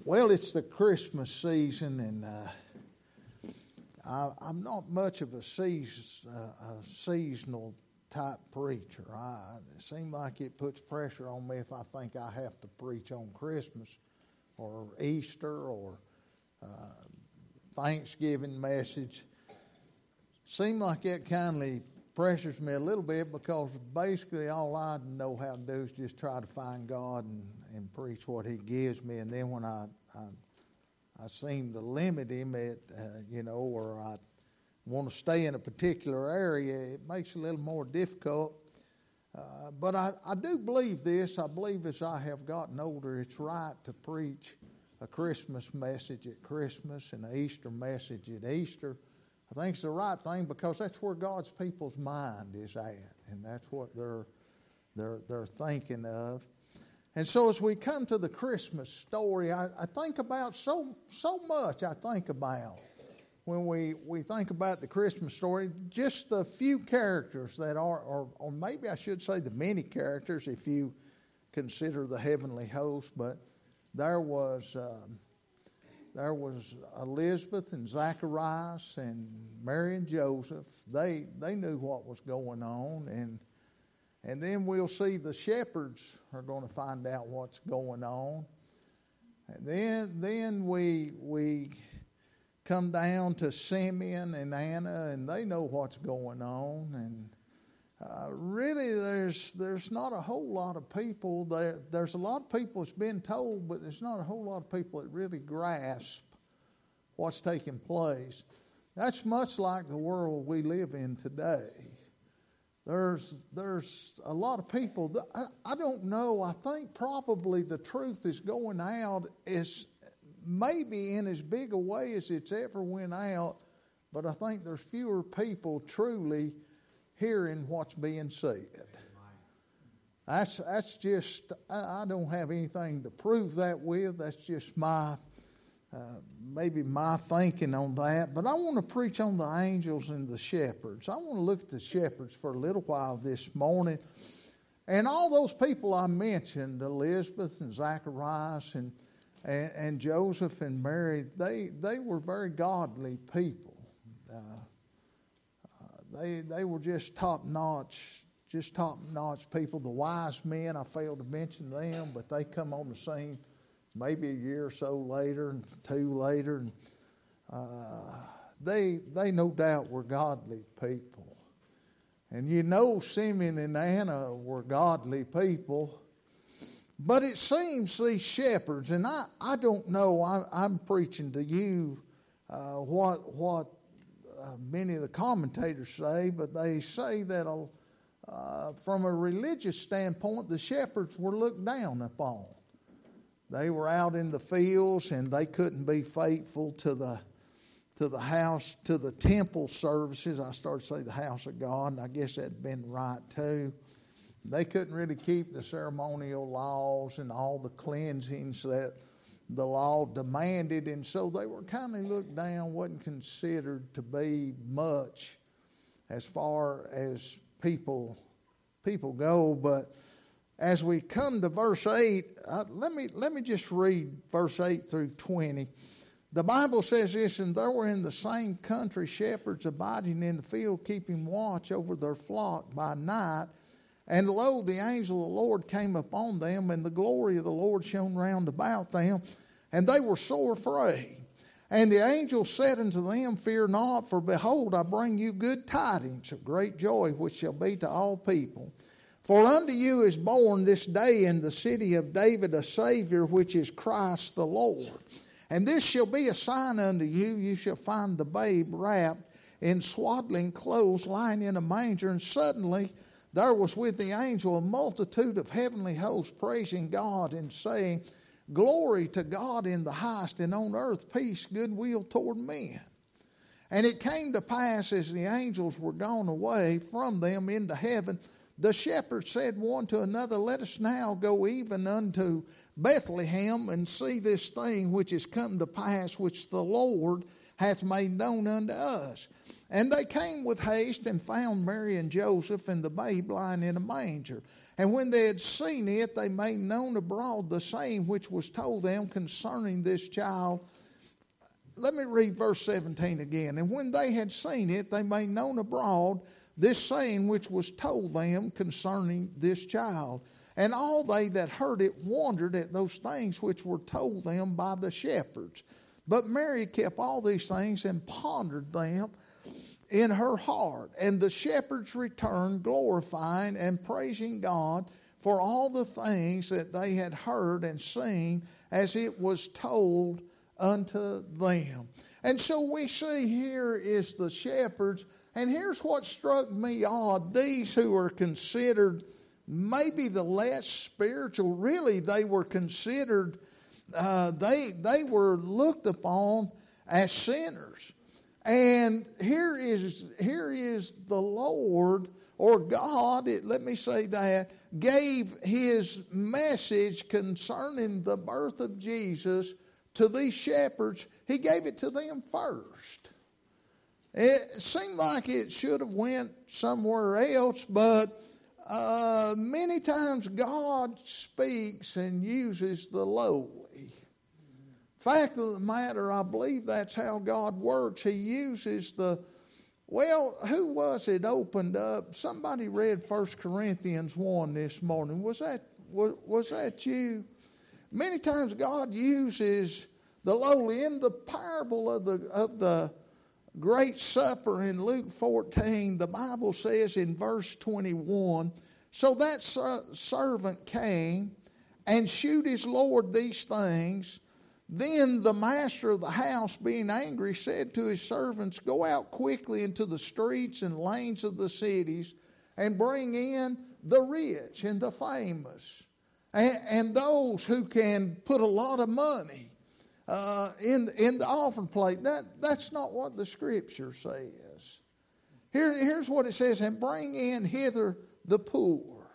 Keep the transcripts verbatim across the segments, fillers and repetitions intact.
Well, it's the Christmas season, and uh, I, I'm not much of a, season, uh, a seasonal type preacher. I, it seems like it puts pressure on me if I think I have to preach on Christmas or Easter or uh, Thanksgiving message. Seems like that kindly pressures me a little bit, because basically all I know how to do is just try to find God and, and preach what He gives me. And then when I I, I seem to limit Him, at, uh, you know, or I want to stay in a particular area, it makes it a little more difficult. Uh, but I, I do believe this. I believe as I have gotten older, it's right to preach a Christmas message at Christmas and an Easter message at Easter. I think it's the right thing, because that's where God's people's mind is at, and that's what they're they're they're thinking of. And so as we come to the Christmas story, I, I think about so so much. I think about when we, we think about the Christmas story, just the few characters that are, or or maybe I should say the many characters, if you consider the heavenly host. But there was. Um, There was Elizabeth and Zacharias and Mary and Joseph. They they knew what was going on. And and then we'll see the shepherds are going to find out what's going on. And then then we we come down to Simeon and Anna, and they know what's going on. And uh, really there's there's not a whole lot of people there. There's a lot of people that's been told, but there's not a whole lot of people that really grasp what's taking place. That's much like the world we live in today. There's there's a lot of people that I, I don't know. I think probably the truth is going out as maybe in as big a way as it's ever went out, but I think there's fewer people truly hearing what's being said. That's that's just, I don't have anything to prove that with. That's just my, uh, maybe my thinking on that. But I want to preach on the angels and the shepherds. I want to look at the shepherds for a little while this morning. And all those people I mentioned, Elizabeth and Zacharias and, and, and Joseph and Mary, they, they were very godly people. Uh, They they were just top-notch, just top-notch people. The wise men, I failed to mention them, but they come on the scene maybe a year or so later, and two later. And uh, they, they no doubt were godly people. And you know Simeon and Anna were godly people. But it seems these shepherds, and I, I don't know, I, I'm preaching to you uh, what what Uh, many of the commentators say, but they say that uh, from a religious standpoint, the shepherds were looked down upon. They were out in the fields, and they couldn't be faithful to the to the house, to the temple services. I started to say the house of God, and I guess that'd been right too. They couldn't really keep the ceremonial laws and all the cleansings that the law demanded, and so they were kind of looked down, wasn't considered to be much as far as people people go. But as we come to verse eight, uh, let me let me just read verse eight through twenty. The Bible says this: "And there were in the same country shepherds abiding in the field, keeping watch over their flock by night. And lo, the angel of the Lord came upon them, and the glory of the Lord shone round about them, and they were sore afraid. And the angel said unto them, Fear not, for behold, I bring you good tidings of great joy, which shall be to all people. For unto you is born this day in the city of David a Savior, which is Christ the Lord. And this shall be a sign unto you: you shall find the babe wrapped in swaddling clothes, lying in a manger. And suddenly there was with the angel a multitude of heavenly hosts, praising God and saying, Glory to God in the highest, and on earth peace, goodwill toward men. And it came to pass, as the angels were gone away from them into heaven, the shepherds said one to another, let us now go even unto Bethlehem and see this thing which is come to pass, which the Lord hath made known unto us. And they came with haste and found Mary and Joseph and the babe lying in a manger. And when they had seen it, they made known abroad the same which was told them concerning this child. Let me read verse seventeen again. And when they had seen it, they made known abroad this saying which was told them concerning this child. And all they that heard it wondered at those things which were told them by the shepherds. But Mary kept all these things and pondered them in her heart. And the shepherds returned, glorifying and praising God for all the things that they had heard and seen as it was told unto them. And so we see here is the shepherds. And here's what struck me odd. These who are considered maybe the less spiritual, really they were considered, uh, they, they were looked upon as sinners. And here is, here is the Lord, or God, it, let me say that, gave his message concerning the birth of Jesus to these shepherds. He gave it to them first. It seemed like it should have went somewhere else, but uh, many times God speaks and uses the lowly. Fact of the matter, I believe that's how God works. He uses the, well, who was it opened up? Somebody read First Corinthians one this morning. Was that, was, was that you? Many times God uses the lowly. In the parable of the of the Great Supper in Luke fourteen, the Bible says in verse twenty-one, so that servant came and shewed his Lord these things. Then the master of the house, being angry, said to his servants, go out quickly into the streets and lanes of the cities and bring in the rich and the famous and, and those who can put a lot of money Uh, in, in the offering plate. That, that's not what the Scripture says. Here, here's what it says, and bring in hither the poor,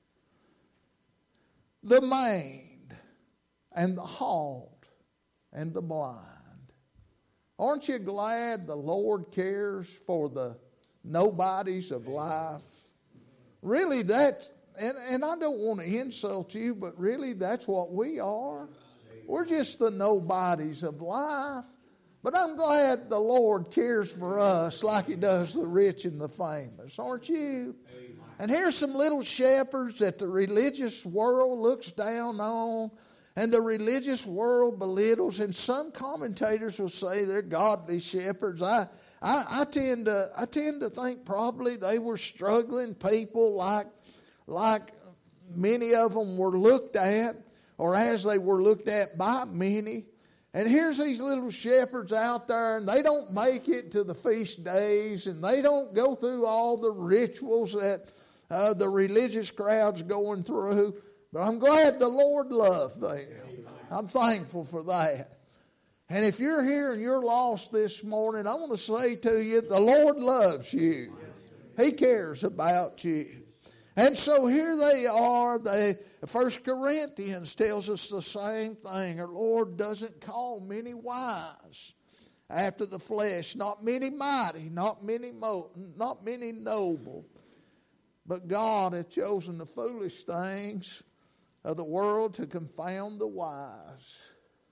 the maimed, and the halt, and the blind. Aren't you glad the Lord cares for the nobodies of life? Really, that, and, and I don't want to insult you, but really that's what we are. We're just the nobodies of life. But I'm glad the Lord cares for us like he does the rich and the famous. Aren't you? Amen. And here's some little shepherds that the religious world looks down on and the religious world belittles. And some commentators will say they're godly shepherds. I, I, I, tend to, I tend to think probably they were struggling people like, like many of them were looked at, or as they were looked at by many. And here's these little shepherds out there, and they don't make it to the feast days, and they don't go through all the rituals that uh, the religious crowd's going through. But I'm glad the Lord loved them. I'm thankful for that. And if you're here and you're lost this morning, I want to say to you, the Lord loves you. He cares about you. And so here they are. They, First Corinthians tells us the same thing. Our Lord doesn't call many wise after the flesh, not many mighty, not many mo- not many noble. But God hath chosen the foolish things of the world to confound the wise.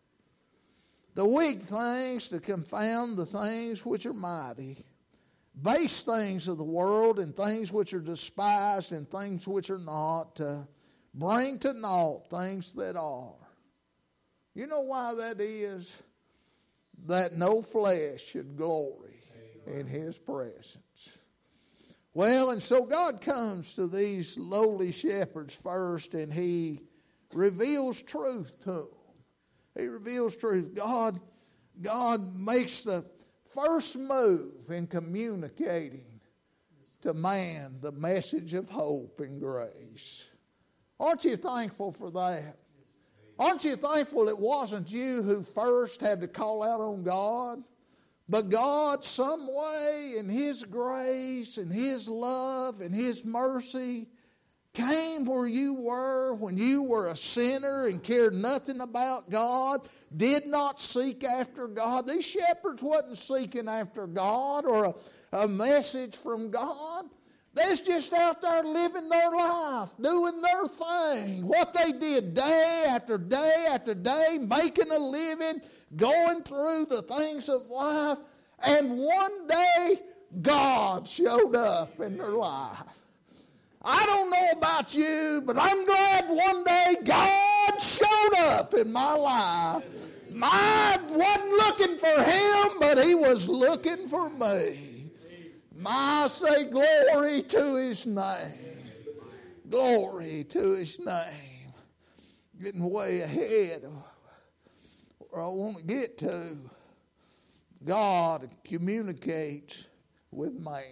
The weak things to confound the things which are mighty. Base things of the world and things which are despised and things which are not, to bring to naught things that are. You know why that is? That no flesh should glory in his presence. Well, and so God comes to these lowly shepherds first, and he reveals truth to them. He reveals truth. God, God makes the first move in communicating to man the message of hope and grace. Aren't you thankful for that? Aren't you thankful it wasn't you who first had to call out on God? But God, some way in his grace and his love and his mercy, came where you were when you were a sinner and cared nothing about God, did not seek after God. These shepherds wasn't seeking after God or a, a message from God. They's just out there living their life, doing their thing. What they did day after day after day, making a living, going through the things of life. And one day, God showed up in their life. I don't know about you, but I'm glad one day God showed up in my life. I wasn't looking for him, but he was looking for me. I say glory to his name. Glory to his name. Getting way ahead of where I want to get to. God communicates with man.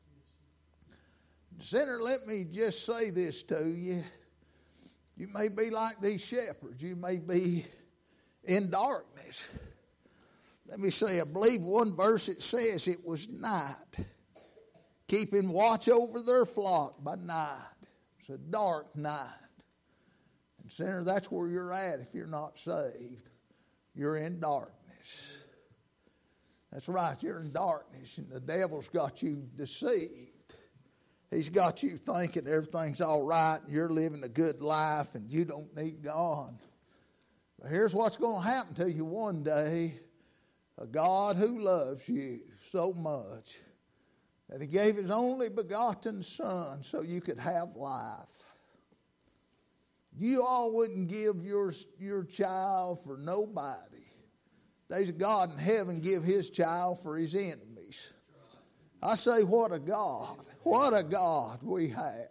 Sinner, let me just say this to you. You may be like these shepherds. You may be in darkness. Let me say, I believe one verse it says it was night. Keeping watch over their flock by night. It's a dark night. And sinner, that's where you're at if you're not saved. You're in darkness. That's right, you're in darkness, and the devil's got you deceived. He's got you thinking everything's all right, and you're living a good life, and you don't need God. But here's what's going to happen to you one day. A God who loves you so much that he gave his only begotten Son so you could have life. You all wouldn't give your, your child for nobody. There's a God in heaven give his child for his enemies. I say, what a God. What a God we have.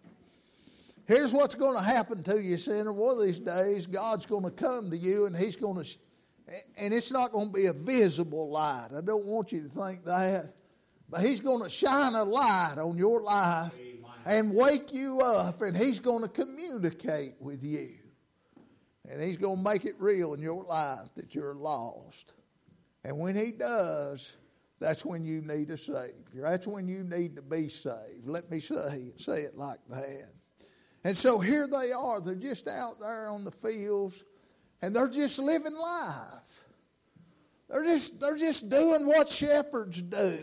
Here's what's going to happen to you, sinner. One of these days, God's going to come to you and he's going to, and it's not going to be a visible light. I don't want you to think that. But he's going to shine a light on your life and wake you up, and he's going to communicate with you. And he's going to make it real in your life that you're lost. And when he does, that's when you need a Savior. That's when you need to be saved. Let me say it, say it like that. And so here they are. They're just out there on the fields, and they're just living life. They're just, they're just doing what shepherds do.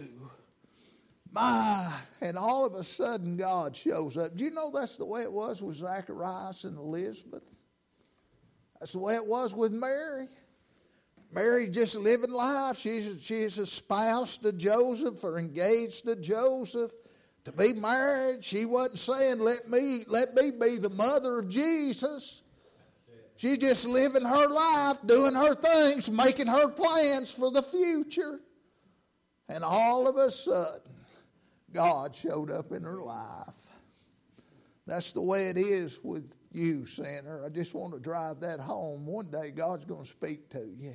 My, and all of a sudden God shows up. Do you know that's the way it was with Zacharias and Elizabeth? That's the way it was with Mary. Mary just living life. She's, she's a spouse to Joseph or engaged to Joseph to be married. She wasn't saying, let me, let me be the mother of Jesus. She's just living her life, doing her things, making her plans for the future. And all of a sudden, God showed up in her life. That's the way it is with you, sinner. I just want to drive that home. One day God's going to speak to you.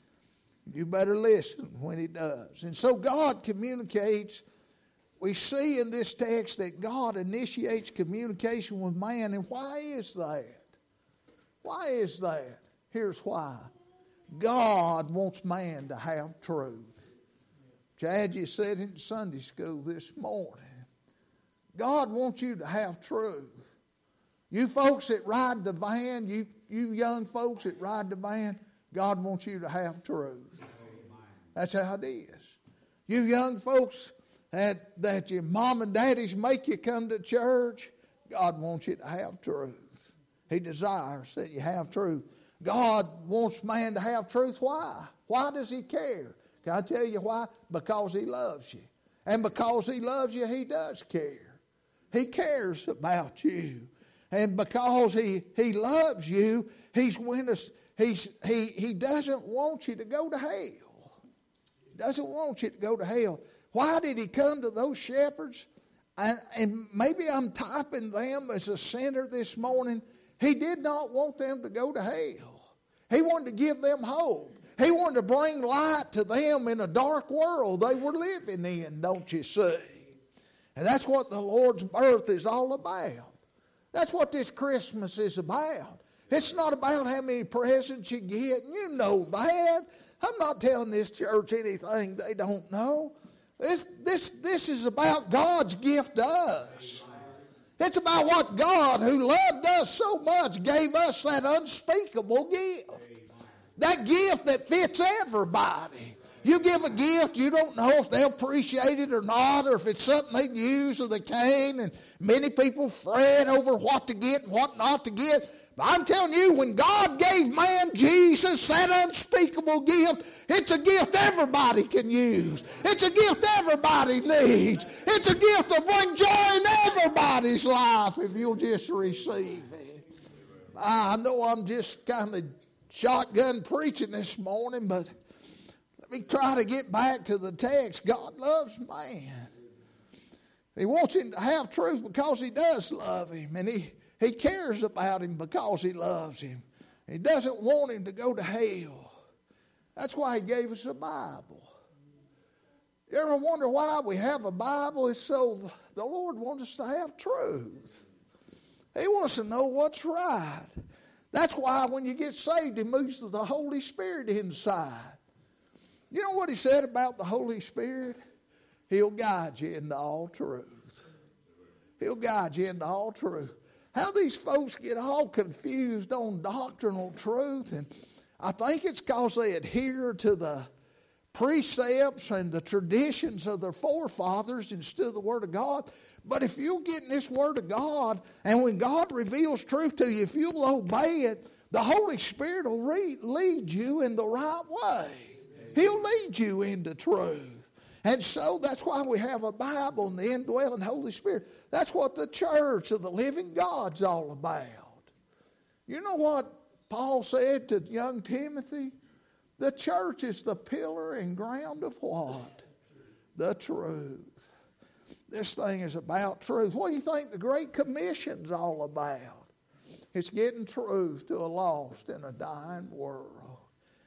You better listen when he does. And so God communicates. We see in this text that God initiates communication with man. And why is that? Why is that? Here's why. God wants man to have truth. Chad, you said in Sunday school this morning, God wants you to have truth. You folks that ride the van, you, you young folks that ride the van, God wants you to have truth. That's how it is. You young folks that, that your mom and daddies make you come to church, God wants you to have truth. He desires that you have truth. God wants man to have truth. Why? Why does he care? Can I tell you why? Because he loves you. And because he loves you, he does care. He cares about you. And because he, he loves you, he's when us, he's, he, he doesn't want you to go to hell. He doesn't want you to go to hell. Why did he come to those shepherds? And, and maybe I'm typing them as a sinner this morning. He did not want them to go to hell. He wanted to give them hope. He wanted to bring light to them in a dark world they were living in, don't you see? And that's what the Lord's birth is all about. That's what this Christmas is about. It's not about how many presents you get. You know that. I'm not telling this church anything they don't know. This, this, this is about God's gift to us. It's about what God, who loved us so much, gave us that unspeakable gift. That gift that fits everybody. You give a gift, you don't know if they'll appreciate it or not, or if it's something they can use or they can't. And many people fret over what to get and what not to get. But I'm telling you, when God gave man Jesus that unspeakable gift, it's a gift everybody can use. It's a gift everybody needs. It's a gift to bring joy in everybody's life if you'll just receive it. I know I'm just kind of shotgun preaching this morning, but let me try to get back to the text. God loves man. He wants him to have truth because he does love him, and he He cares about him because he loves him. He doesn't want him to go to hell. That's why he gave us a Bible. You ever wonder why we have a Bible? It's so the Lord wants us to have truth. He wants to know what's right. That's why when you get saved, he moves the Holy Spirit inside. You know what he said about the Holy Spirit? He'll guide you into all truth. He'll guide you into all truth. How these folks get all confused on doctrinal truth, and I think it's because they adhere to the precepts and the traditions of their forefathers instead of the Word of God. But if you'll get in this Word of God, and when God reveals truth to you, if you'll obey it, the Holy Spirit will re- lead you in the right way. He'll lead you into truth. And so that's why we have a Bible and the indwelling Holy Spirit. That's what the church of the living God's all about. You know what Paul said to young Timothy? The church is the pillar and ground of what? The truth. This thing is about truth. What do you think the Great Commission's all about? It's getting truth to a lost and a dying world.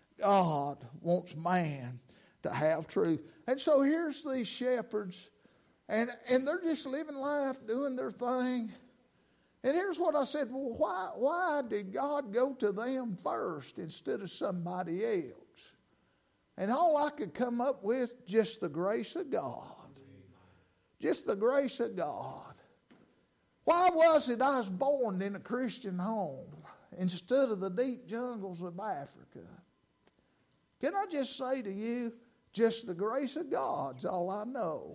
God wants man to have truth. And so here's these shepherds, and, and they're just living life, doing their thing. And here's what I said, well, why, why did God go to them first instead of somebody else? And all I could come up with, just the grace of God. Just the grace of God. Why was it I was born in a Christian home instead of the deep jungles of Africa? Can I just say to you, just the grace of God's all I know.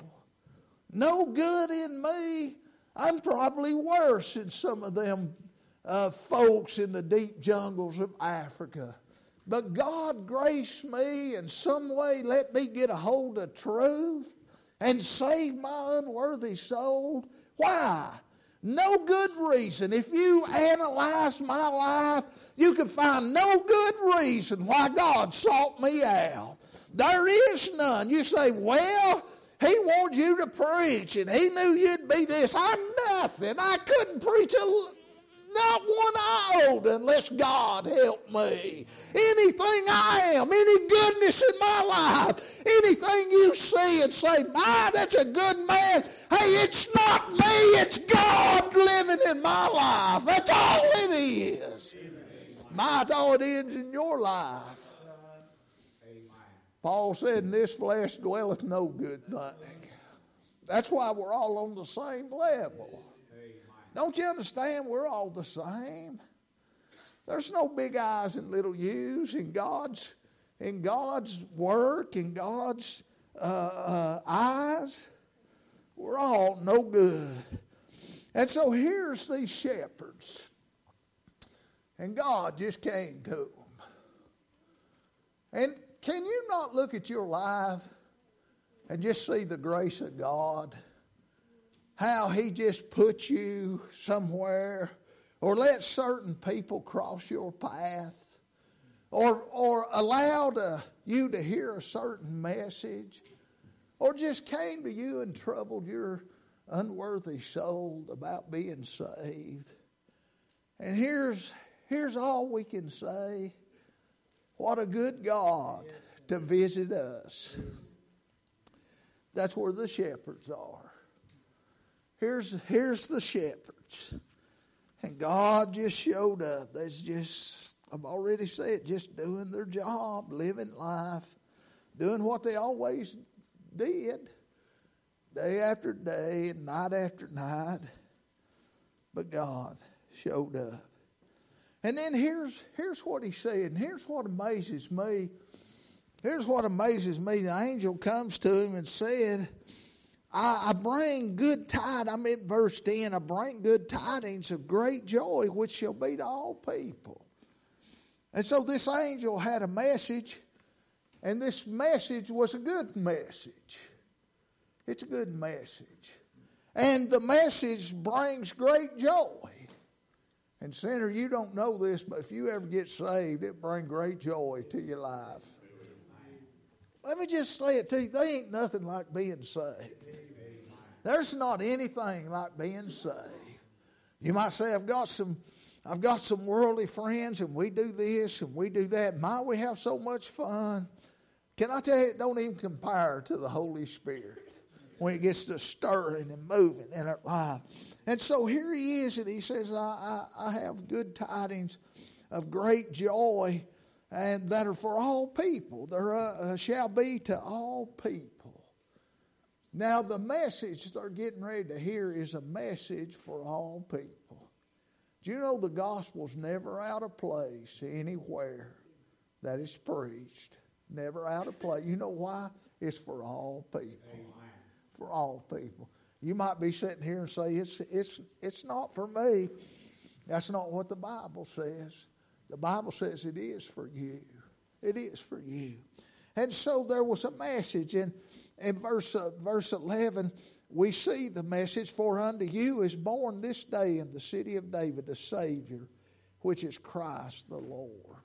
No good in me. I'm probably worse than some of them uh, folks in the deep jungles of Africa. But God graced me in some way, let me get a hold of truth and save my unworthy soul. Why? No good reason. If you analyze my life, you can find no good reason why God sought me out. There is none. You say, well, he wanted you to preach, and he knew you'd be this. I'm nothing. I couldn't preach a, not one iota unless God helped me. Anything I am, any goodness in my life, anything you see and say, my, that's a good man. Hey, it's not me. It's God living in my life. That's all it is. My, that's all it is in your life. Paul said, in this flesh dwelleth no good thing. That's why we're all on the same level. Don't you understand? We're all the same. There's no big eyes and little U's in God's, in God's work, in God's uh, uh, eyes. We're all no good. And so here's these shepherds. And God just came to them. And can you not look at your life and just see the grace of God? How he just put you somewhere, or let certain people cross your path, or, or allowed uh, you to hear a certain message, or just came to you and troubled your unworthy soul about being saved. And here's, here's all we can say. What a good God to visit us. That's where the shepherds are. Here's, here's the shepherds. And God just showed up. There's just, I've already said, just doing their job, living life, doing what they always did, day after day and night after night. but God showed up. And then here's, here's what he said, and here's what amazes me. Here's what amazes me. The angel comes to him and said, I, I bring good tidings, I'm in verse ten, I bring good tidings of great joy, which shall be to all people. And so this angel had a message, and this message was a good message. It's a good message. And the message brings great joy. And sinner, you don't know this, but if you ever get saved, it brings great joy to your life. Let me just say it to you. There ain't nothing like being saved. There's not anything like being saved. You might say, I've got some I've got some worldly friends, and we do this and we do that. My, we have so much fun. Can I tell you, it don't even compare to the Holy Spirit when it gets to stirring and moving in our life. And so here he is, and he says, I, I, I have good tidings of great joy, and that are for all people. There uh, shall be to all people. Now the message they're getting ready to hear is a message for all people. Do you know the gospel's never out of place anywhere that is preached? Never out of place. You know why? It's for all people. Amen. For all people. You might be sitting here and say, it's, it's, it's not for me. That's not what the Bible says. The Bible says it is for you. It is for you. And so there was a message. And in verse, uh, verse eleven, we see the message, for unto you is born this day in the city of David a Savior, which is Christ the Lord.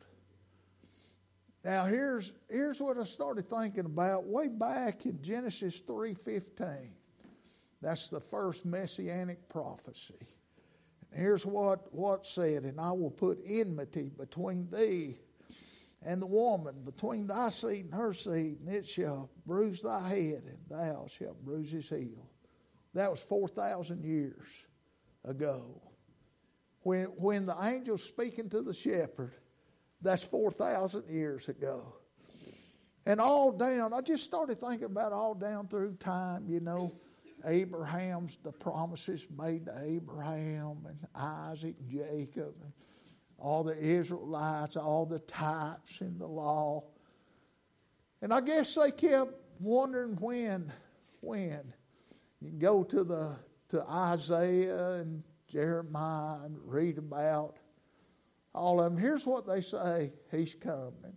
Now here's, here's what I started thinking about way back in Genesis three fifteen. That's the first messianic prophecy. And here's what, what said, and I will put enmity between thee and the woman, between thy seed and her seed, and it shall bruise thy head, and thou shalt bruise his heel. That was four thousand years ago. When, when the angel's speaking to the shepherd, that's four thousand years ago. And all down, I just started thinking about all down through time, you know, Abraham's, the promises made to Abraham and Isaac and Jacob, and all the Israelites, all the types in the law. And I guess they kept wondering when, when. You can go to the to Isaiah and Jeremiah and read about all of them. Here's what they say, he's coming.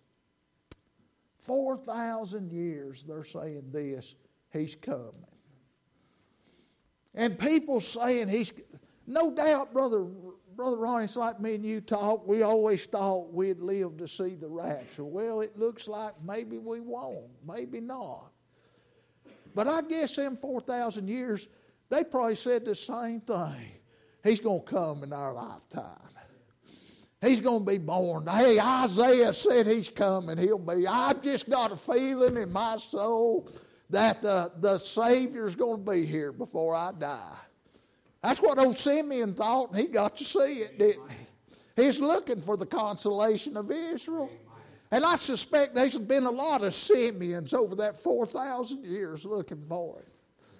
Four thousand years they're saying this, he's coming. And people saying he's, no doubt, Brother Brother Ronnie, it's like me and you talk, we always thought we'd live to see the rapture. Well, it looks like maybe we won't, maybe not. But I guess in four thousand years, they probably said the same thing. He's going to come in our lifetime. He's going to be born. Hey, Isaiah said he's coming. He'll be. I've just got a feeling in my soul that the, the Savior's going to be here before I die. That's what old Simeon thought, and he got to see it, didn't he? He's looking for the consolation of Israel. And I suspect there's been a lot of Simeons over that four thousand years looking for it.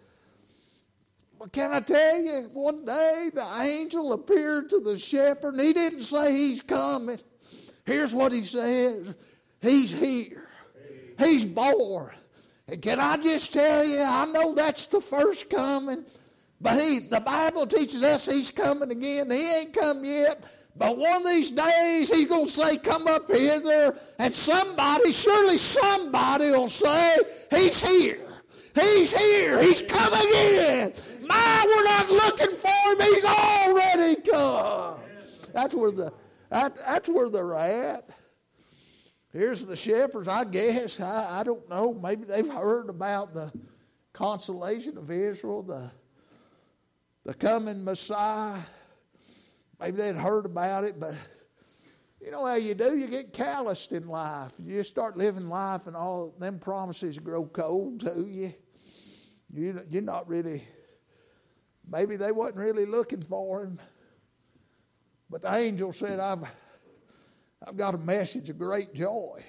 But can I tell you, one day the angel appeared to the shepherd, and he didn't say he's coming. Here's what he says. He's here. He's born. And can I just tell you, I know that's the first coming, but he, the Bible teaches us he's coming again. He ain't come yet. But one of these days, he's going to say, come up hither. And somebody, surely somebody will say, he's here. He's here. He's come again. My, we're not looking for him. He's already come. That's where, the, that, that's where they're at. Here's the shepherds, I guess. I, I don't know. Maybe they've heard about the consolation of Israel, the, the coming Messiah. Maybe they'd heard about it, but you know how you do? You get calloused in life. You just start living life and all them promises grow cold to you. you you're not really, maybe they wasn't really looking for him. But the angel said, I've, I've got a message of great joy.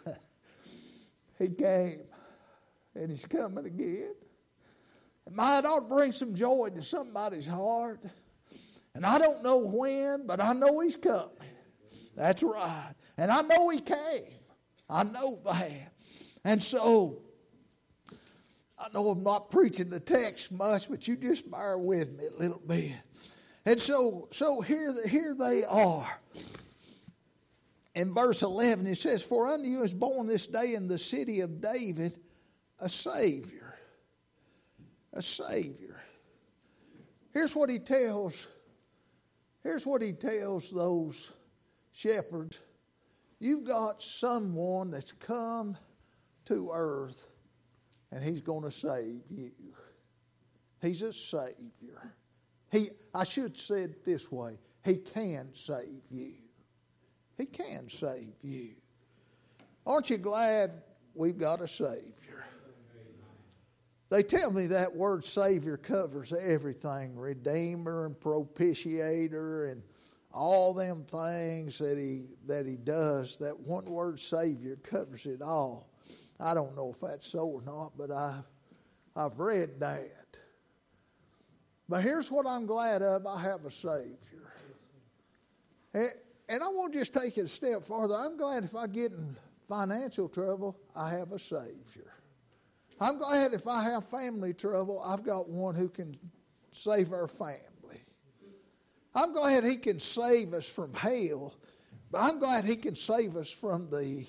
He came, and he's coming again. And my, it ought to bring some joy to somebody's heart. And I don't know when, but I know he's coming. That's right. And I know he came. I know that. And so, I know I'm not preaching the text much, but you just bear with me a little bit. And so, so here, here they are. In verse eleven, it says, "For unto you is born this day in the city of David a Savior." A Savior. Here's what he tells, here's what he tells those shepherds. You've got someone that's come to earth, and he's going to save you. He's a Savior. He, I should say it this way. He can save you. He can save you. Aren't you glad we've got a Savior? They tell me that word Savior covers everything. Redeemer and propitiator and all them things that he that he does. That one word Savior covers it all. I don't know if that's so or not, but I, I've read that. But here's what I'm glad of. I have a Savior. And, and I want to just take it a step farther. I'm glad if I get in financial trouble, I have a Savior. I'm glad if I have family trouble, I've got one who can save our family. I'm glad he can save us from hell, but I'm glad he can save us from the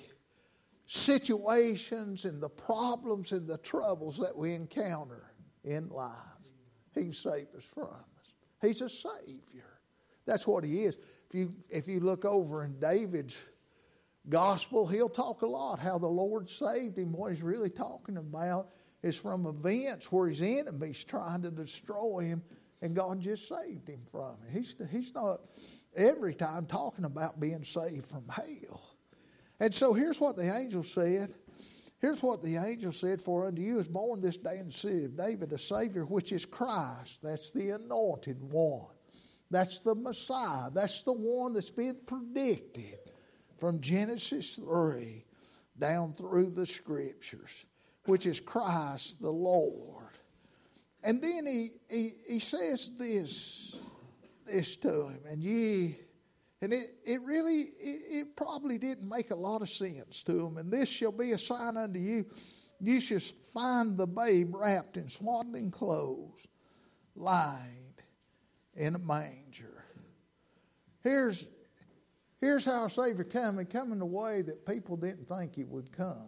situations and the problems and the troubles that we encounter in life. He can save us from us. He's a Savior. That's what he is. If you, if you look over in David's gospel, he'll talk a lot how the Lord saved him. What he's really talking about is from events where his enemies trying to destroy him, and God just saved him from it. He's, he's not every time talking about being saved from hell. And so here's what the angel said. Here's what the angel said, "For unto you is born this day in the city of David a Savior, which is Christ." That's the anointed one. That's the Messiah. That's the one that's been predicted from Genesis three down through the Scriptures, which is Christ the Lord. And then he he, he says this, this to him, and ye... And it, it really, it, it probably didn't make a lot of sense to him. "And this shall be a sign unto you. You shall find the babe wrapped in swaddling clothes, lying in a manger." Here's, here's how our Savior come. He come in a way that people didn't think he would come.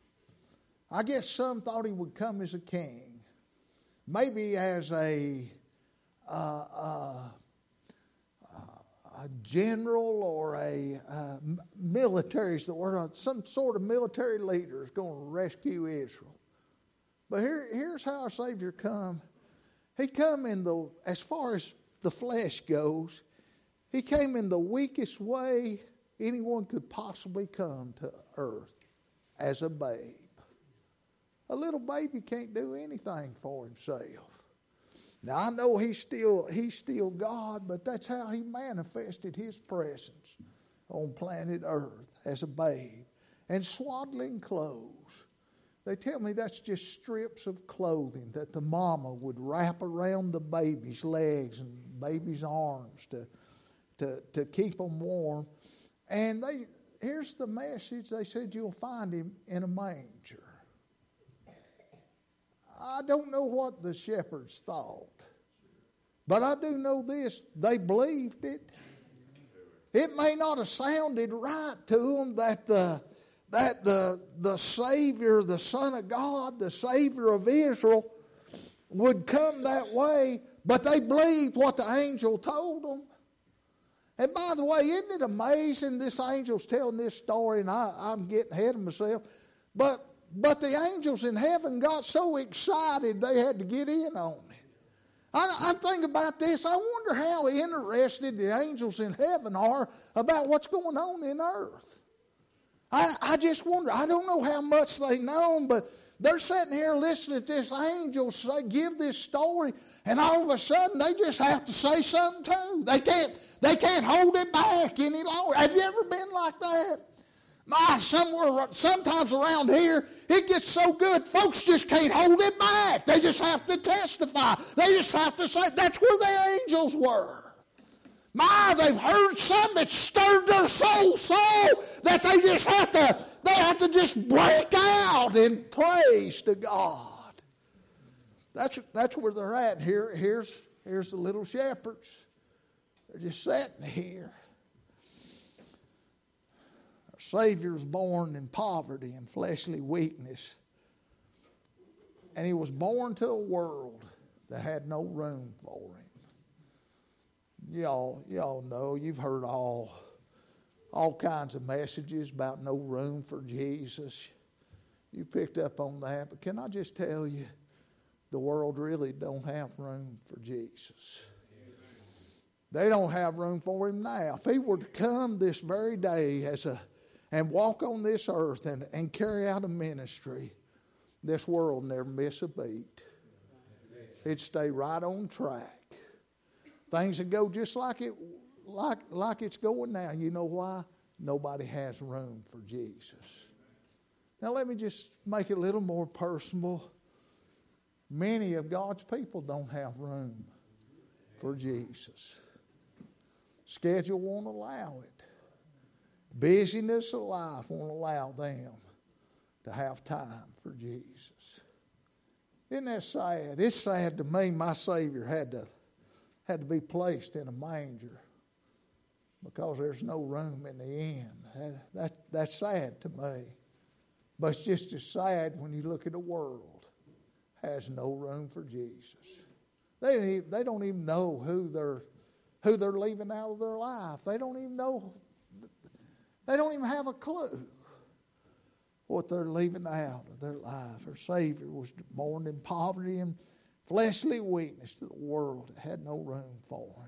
I guess some thought he would come as a king. Maybe as a... Uh, uh, a general or a uh, military is the word, some sort of military leader is going to rescue Israel. But here, here's how our Savior come. He come in the, as far as the flesh goes, he came in the weakest way anyone could possibly come to earth, as a babe. A little baby can't do anything for himself. Now, I know he's still, he's still God, but that's how he manifested his presence on planet Earth as a babe. And swaddling clothes. They tell me that's just strips of clothing that the mama would wrap around the baby's legs and baby's arms to, to, to keep them warm. And they here's the message. They said, "You'll find him in a manger." I don't know what the shepherds thought, but I do know this. They believed it. It may not have sounded right to them that the, that the, the Savior, the Son of God, the Savior of Israel would come that way, but they believed what the angel told them. And by the way, isn't it amazing this angel's telling this story, and I, I'm getting ahead of myself, but But the angels in heaven got so excited they had to get in on it. I, I'm thinking about this. I wonder how interested the angels in heaven are about what's going on in earth. I, I just wonder. I don't know how much they know, but they're sitting here listening to this angel say, give this story, and all of a sudden they just have to say something too. They can't, they can't hold it back any longer. Have you ever been like that? My, somewhere, sometimes around here, it gets so good, folks just can't hold it back. They just have to testify. They just have to say, that's where the angels were. My, they've heard something that stirred their soul so that they just have to, they have to just break out in praise to God. That's, that's where they're at. Here, here's, here's the little shepherds. They're just sitting here. Our Savior was born in poverty and fleshly weakness. And he was born to a world that had no room for him. Y'all, y'all know, you've heard all, all kinds of messages about no room for Jesus. You picked up on that, but can I just tell you, the world really don't have room for Jesus. They don't have room for him now. If he were to come this very day as a and walk on this earth and, and carry out a ministry, this world never miss a beat. It'd stay right on track. Things would go just like it like like it's going now. You know why? Nobody has room for Jesus. Now let me just make it a little more personal. Many of God's people don't have room for Jesus. Schedule won't allow it. Busyness of life won't allow them to have time for Jesus. Isn't that sad? It's sad to me my Savior had to had to be placed in a manger because there's no room in the inn. That, that, that's sad to me. But it's just as sad when you look at the world has no room for Jesus. They don't even, they don't even know who they're who they're leaving out of their life. They don't even know. They don't even have a clue what they're leaving out of their life. Our Savior was born in poverty and fleshly weakness to the world. It had no room for him.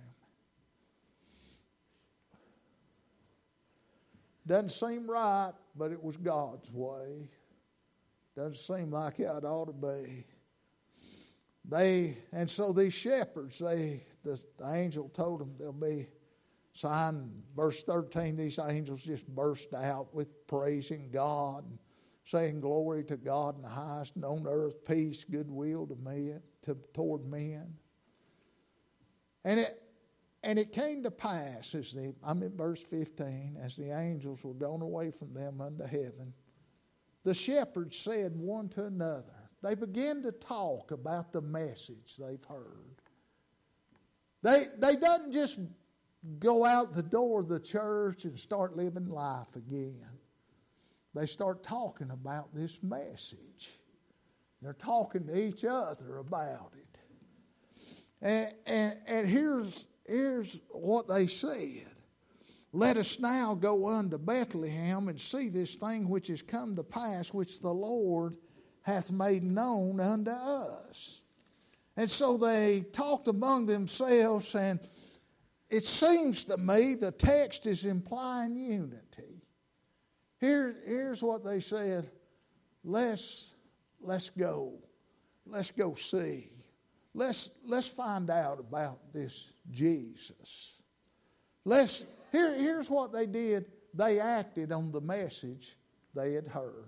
Doesn't seem right, but it was God's way. Doesn't seem like it ought to be. They and so these shepherds, they the, the angel told them there'll be sign. Verse thirteen, these angels just burst out with praising God, and saying glory to God in the highest, and on earth peace, goodwill to men, to toward men. And it and it came to pass as the I'm in verse fifteen, as the angels were gone away from them unto heaven, the shepherds said one to another. They began to talk about the message they've heard. They they doesn't just go out the door of the church and start living life again. They start talking about this message. They're talking to each other about it. And, and, and here's, here's what they said. Let us now go unto Bethlehem and see this thing which is come to pass, which the Lord hath made known unto us. And so they talked among themselves, and it seems to me the text is implying unity. Here, here's what they said. Let's, let's go. Let's go see. Let's, let's find out about this Jesus. Let's, here, here's what they did. They acted on the message they had heard.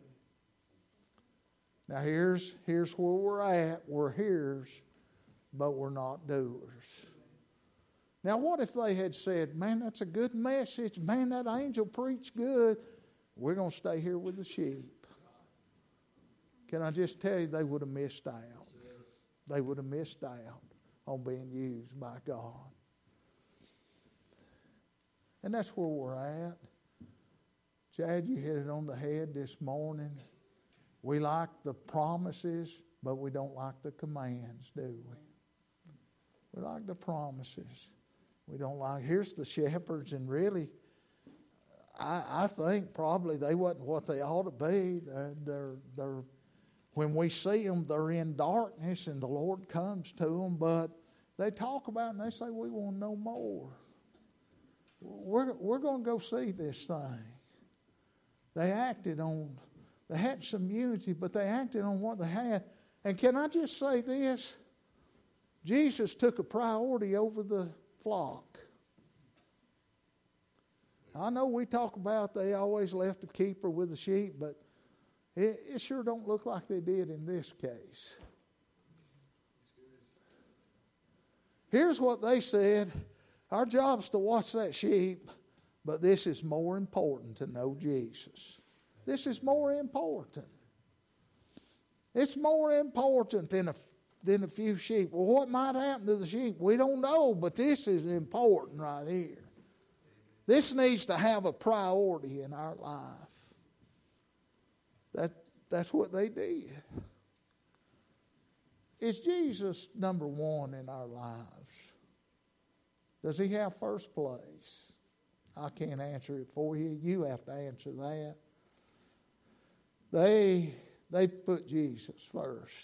Now here's, here's where we're at. We're hearers, but we're not doers. Now what if they had said, man, that's a good message. Man, that angel preached good. We're going to stay here with the sheep. Can I just tell you, they would have missed out. They would have missed out on being used by God. And that's where we're at. Chad, you hit it on the head this morning. We like the promises, but we don't like the commands, do we? We like the promises. We don't like, here's the shepherds, and really, I, I think probably they wasn't what they ought to be. They're, they're, they're, when we see them, they're in darkness, and the Lord comes to them, but they talk about it and they say, we want to know more. We're, we're going to go see this thing. They acted on, they had some unity, but they acted on what they had. And can I just say this? Jesus took a priority over the flock. I know we talk about they always left the keeper with the sheep, but it, it sure don't look like they did in this case. Here's what they said. Our job's to watch that sheep, but this is more important to know Jesus. This is more important. It's more important than a, than a few sheep. Well, what might happen to the sheep? We don't know, but this is important right here. This needs to have a priority in our life. That, that's what they did. Is Jesus number one in our lives? Does he have first place? I can't answer it for you. You have to answer that. They, they put Jesus first.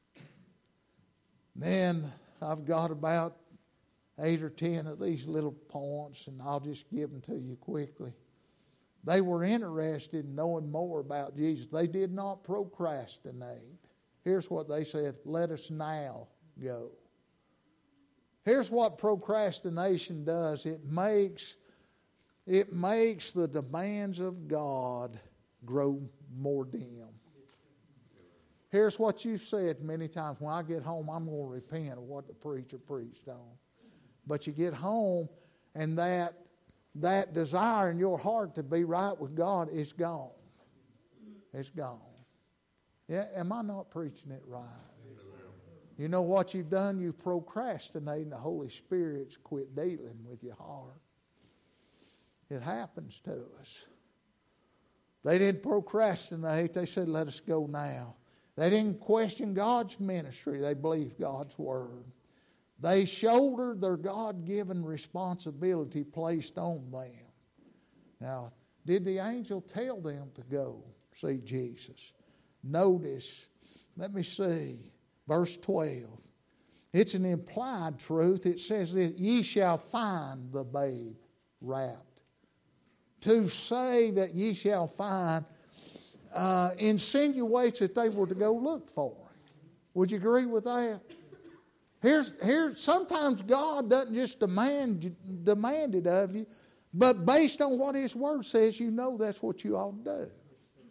Then I've got about eight or ten of these little points, and I'll just give them to you quickly. They were interested in knowing more about Jesus. They did not procrastinate. Here's what they said: let us now go. Here's what procrastination does. It makes, it makes the demands of God grow more dim. Here's what you've said many times: when I get home, I'm going to repent of what the preacher preached on. But you get home, and that, that desire in your heart to be right with God is gone. It's gone. Yeah, am I not preaching it right? You know what you've done? You've procrastinated, and the Holy Spirit's quit dealing with your heart. It happens to us. They didn't procrastinate. They said, let us go now. They didn't question God's ministry. They believed God's word. They shouldered their God-given responsibility placed on them. Now, did the angel tell them to go see Jesus? Notice, let me see, verse twelve. It's an implied truth. It says that ye shall find the babe wrapped. To say that ye shall find uh, insinuates that they were to go look for him. Would you agree with that? Here's, here, sometimes God doesn't just demand, demand it of you, but based on what his word says, you know that's what you ought to do.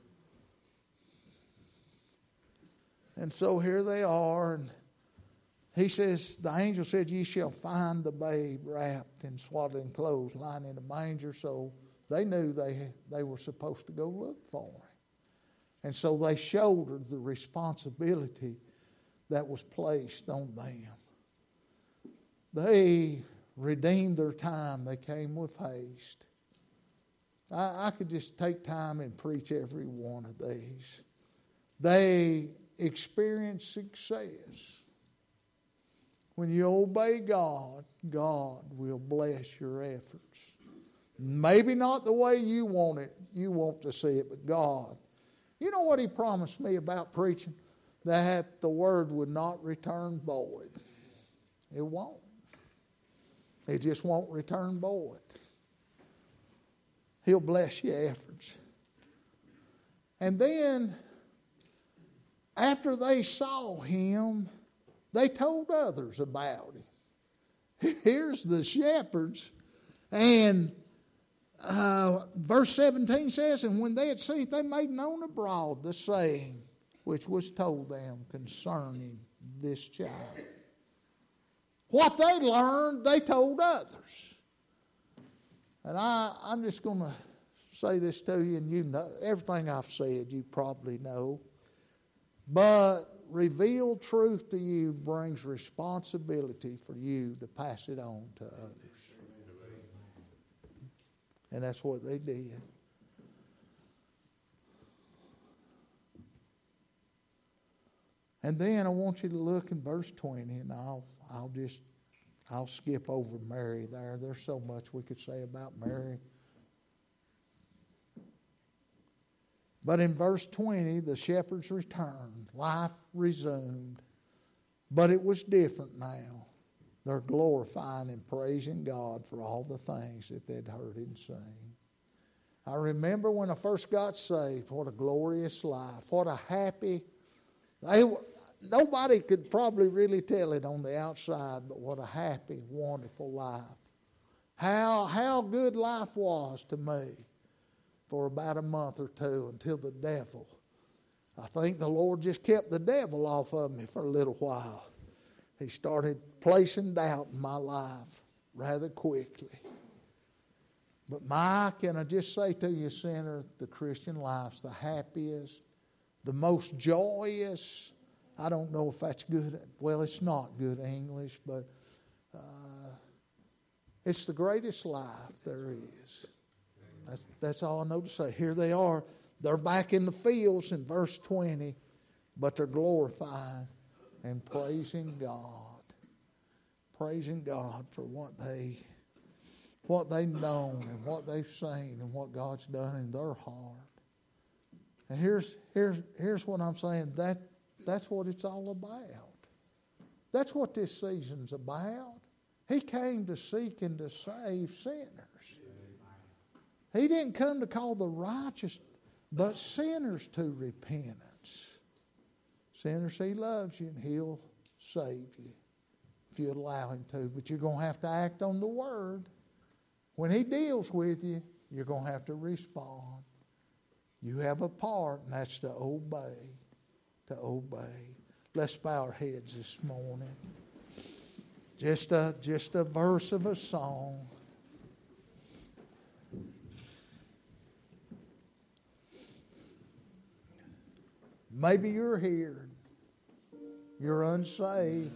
And so here they are, and he says, the angel said, ye shall find the babe wrapped in swaddling clothes, lying in a manger. So they knew they, they were supposed to go look for him. And so they shouldered the responsibility that was placed on them. They redeemed their time. They came with haste. I, I could just take time and preach every one of these. They experienced success. When you obey God, God will bless your efforts. Maybe not the way you want it, you want to see it, but God. You know what he promised me about preaching? That the word would not return void. It won't. It just won't return void. He'll bless your efforts. And then, after they saw him, they told others about him. Here's the shepherds. And uh, verse seventeen says, and when they had seen it, they made known abroad the saying which was told them concerning this child. What they learned, they told others. And I, I'm just going to say this to you, and you know everything I've said you probably know. But revealed truth to you brings responsibility for you to pass it on to others. And that's what they did. And then I want you to look in verse twenty, and I'll I'll just I'll skip over Mary there. There's so much we could say about Mary. But in verse twenty, the shepherds returned. Life resumed. But it was different now. They're glorifying and praising God for all the things that they'd heard him sing. I remember when I first got saved, what a glorious life. What a happy... They, nobody could probably really tell it on the outside, but what a happy, wonderful life. How, how good life was to me for about a month or two until the devil. I think the Lord just kept the devil off of me for a little while. He started placing doubt in my life. rather quickly. But my, can I just say to you, sinner, the Christian life's the happiest, the most joyous. I don't know if that's good. Well, it's not good English, but uh, it's the greatest life there is. That's, that's all I know to say. Here they are. They're back in the fields in verse twenty, but they're glorifying and praising God. Praising God for what they what they've known and what they've seen and what God's done in their heart. And here's here's here's what I'm saying. That that's what it's all about. That's what this season's about. He came to seek and to save sinners. He didn't come to call the righteous, but sinners to repentance. Sinners, He loves you and He'll save you if you allow Him to. But you're going to have to act on the Word. When He deals with you, you're going to have to respond. You have a part, and that's to obey. To obey. Let's bow our heads this morning. Just a, just a verse of a song. Maybe you're here. You're unsaved.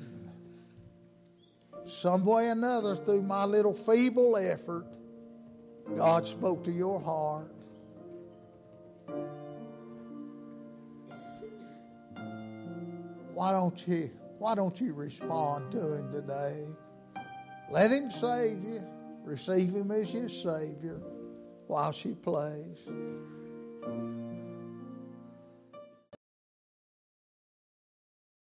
Some way or another, through my little feeble effort, God spoke to your heart. Why don't you, why don't you respond to Him today? Let Him save you. Receive Him as your Savior while she plays.